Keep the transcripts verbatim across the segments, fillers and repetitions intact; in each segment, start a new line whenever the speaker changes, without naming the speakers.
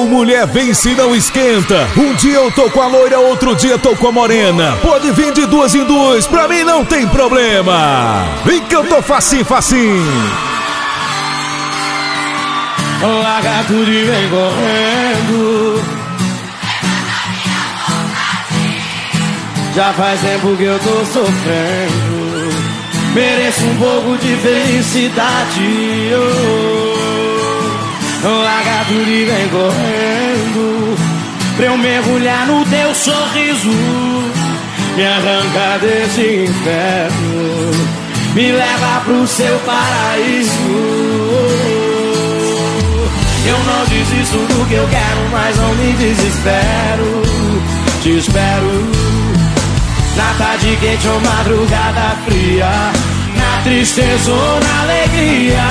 mulher vence e não esquenta. Um dia eu tô com a loira, outro dia tô com a morena. Pode vir de duas em duas, pra mim não tem problema. Vem que eu tô facinho, facinho.
Larga tudo e vem correndo. Já faz tempo que eu tô sofrendo. Mereço um pouco de felicidade. Oh. Larga tudo e vem correndo pra eu mergulhar no teu sorriso. Me arranca desse inferno, me leva pro seu paraíso. Eu não desisto do que eu quero, mas não me desespero. Te espero na tarde quente ou madrugada fria, na tristeza ou na alegria.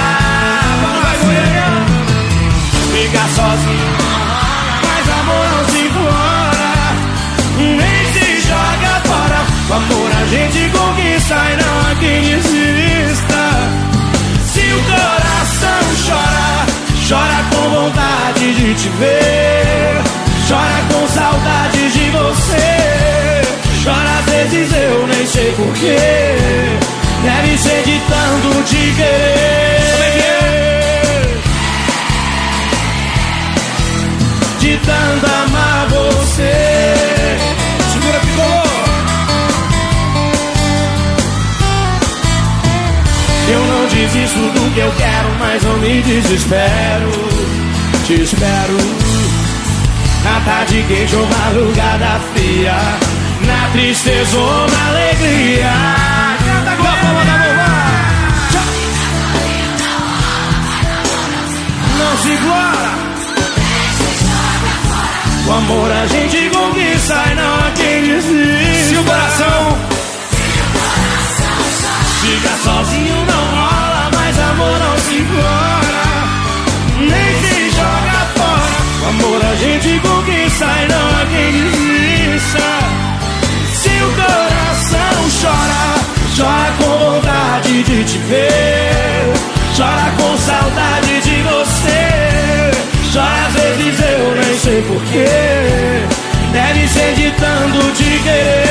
Ficar sozinho, mas amor não se implora, nem se joga fora. O amor a gente conquista e não há quem desista. Se o coração chora, chora com vontade de te ver, chora com saudade de você. Chora às vezes eu nem sei porquê, deve ser de tanto te querer, de tanto amar você. Segura, Picolô. Eu não desisto do que eu quero, mas não me desespero. Te espero na tarde quente ou madrugada fria, na tristeza ou na alegria. Canta agora, palma da mão, não se implora. O amor a gente conquista e não há quem desista. Se o coração fica sozinho não rola, mas amor não se implora, nem se joga fora. O amor a gente conquista e não há quem desista. Se o coração chora, chora com vontade de te ver, chora com saudade de você. Chora às vezes eu nem sei porquê, deve ser de tanto te querer.